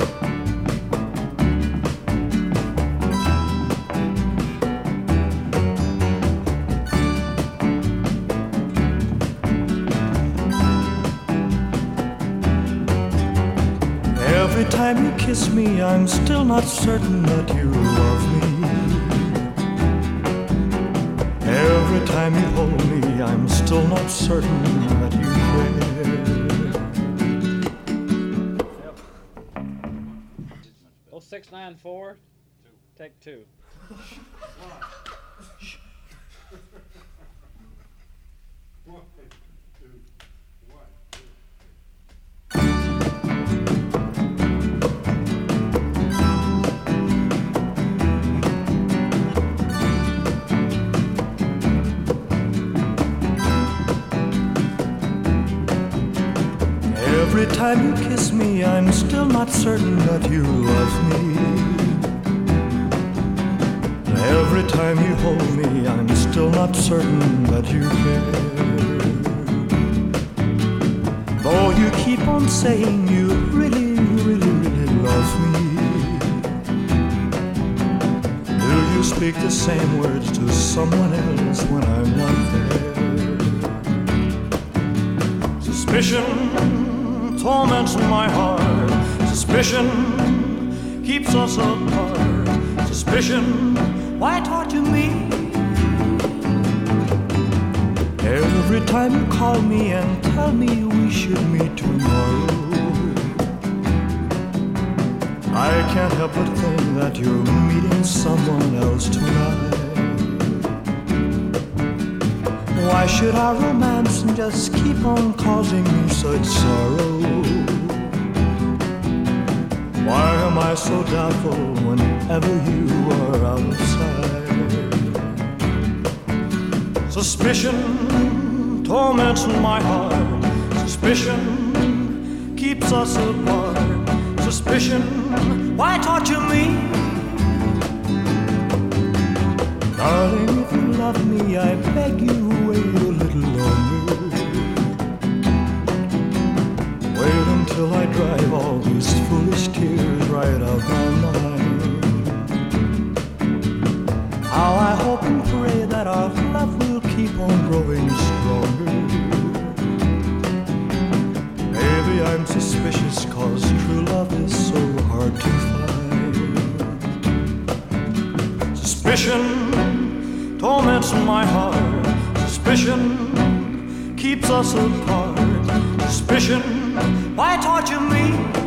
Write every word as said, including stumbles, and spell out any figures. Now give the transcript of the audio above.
Every time you kiss me, I'm still not certain that you love me. Every time you hold me, I'm still not certain that you care. Oh, six nine four, take two. One, two, one. Every time you kiss me, I'm still not certain that you love me. Every time you hold me, I'm still not certain that you care. Though you keep on saying you really, really, really love me, do you speak the same words to someone else when I'm not there? Suspicion torments my heart. Suspicion keeps us apart. Suspicion, why torture me? Every time you call me and tell me we should meet tomorrow, I can't help but think that you're meeting someone else tonight. Why should our romance just keep on causing me such sorrow? Why am I so doubtful whenever you are outside? Suspicion torments my heart. Suspicion keeps us apart. Suspicion, why torture me? Darling, if you love me, I beg you, wait a little longer. Wait until I drive all these foolish tears right out my mind. How I hope and pray that our love will keep on growing stronger. Maybe I'm suspicious, cause true love is so hard to find. Suspicion torments my heart. Suspicion keeps us apart. Suspicion, why torture me?